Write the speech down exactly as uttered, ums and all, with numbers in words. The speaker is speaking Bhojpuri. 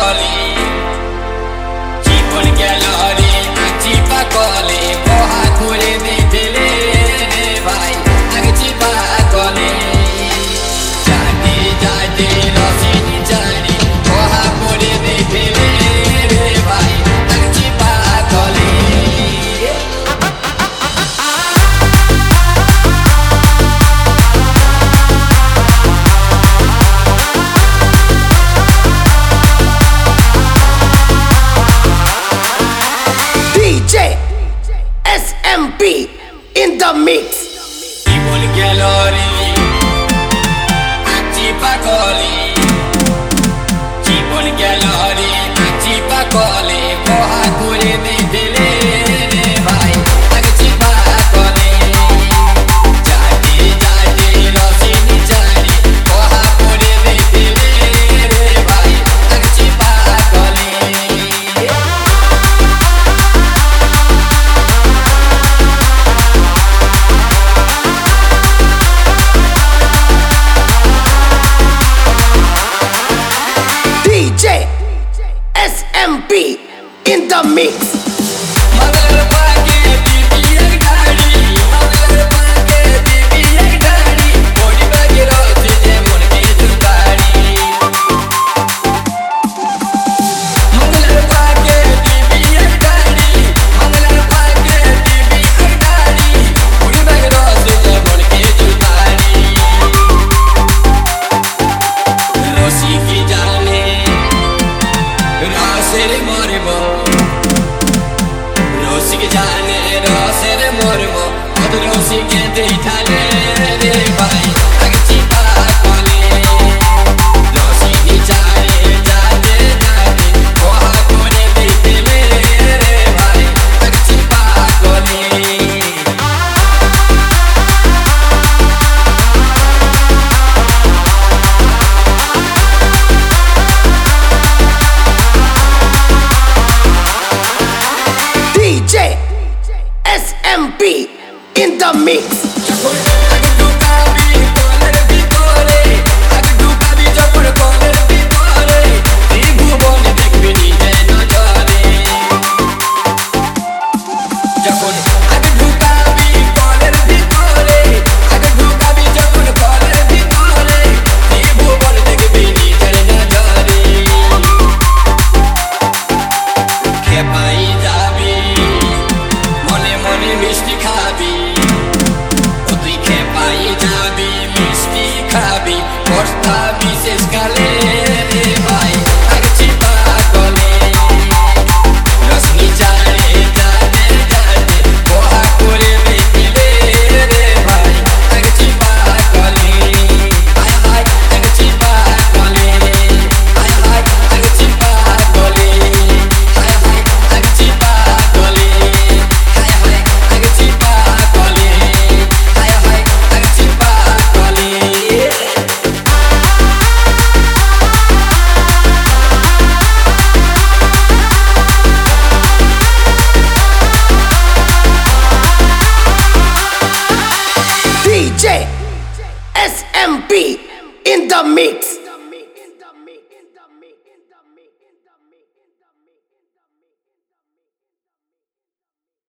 goli জীবন গেল রে চিপা কলে বহা করে দিলে রে ভাই আগে চিপা কলে যাতে যাতে রসিনী জানি বহা করে দিলে রে ভাই আগে চিপা কলে In the mix. জীবন গেল রে চিপা কলে জীবন গেল রে চিপা কলে বহা করে দিলে রে ভাই আগে চিপা কলে যাতে যাতে রসিনী জানি বহা করে দিলে রে ভাই আগে চিপা কলে S M P in the mix. मगर पाके दीदी एक गाड़ी मगर पाके दीदी एक गाड़ी बॉडी बागे रोज जे मन के जुगाड़ी मगर पाके दीदी एक गाड़ी मगर पाके दीदी एक गाड़ी बॉडी बागे रोज जे मन के जुगाड़ी रोसी की जाने रासेरे मरबो रोसी के जाने रासेरे मरबो अद रोसी के देठाले रे भाई आगे चिपा कले रोसी की जाने जाते जाते वहा करे दिले रे भाई आगे चिपा कले S M P in the mix. আগে ঢুকাবি কলের ভিতরে আগে ঢুকাবি যখন কলের ভিতরে ত্রিভুবন দেখবি নিজে নজরে যখন আগে ঢুকাবি কলের ভিতরে আগে ঢুকাবি যখন কলের ভিতরে ত্রিভুবন দেখবি নিজের নজরে খেপাই যাবি মনে মনে মিষ্টি খাবি তুই খেপাই যাবি মিষ্টি খাবি বর্ষা বিশেষ কালে রে ভাই আগে চিপা কলে রসনি জানে জানে জানে বহা করে দিলে রে ভাই আগে চিপা কলে হায় হায় আগে চিপা কলে হায় হায় আগে চিপা কলে হায় হায় আগে চিপা কলে হায় হায় আগে চিপা কলে হায় হায় আগে চিপা কলে D J S M P in the mix.